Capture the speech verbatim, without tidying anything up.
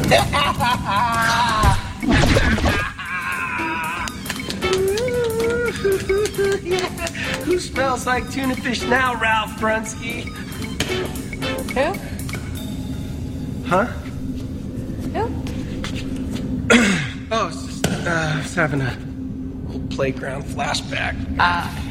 Who smells like tuna fish now, Ralph Brunsky? Who? Huh? Who? Oh, it's just, uh, I was having a little playground flashback. Uh...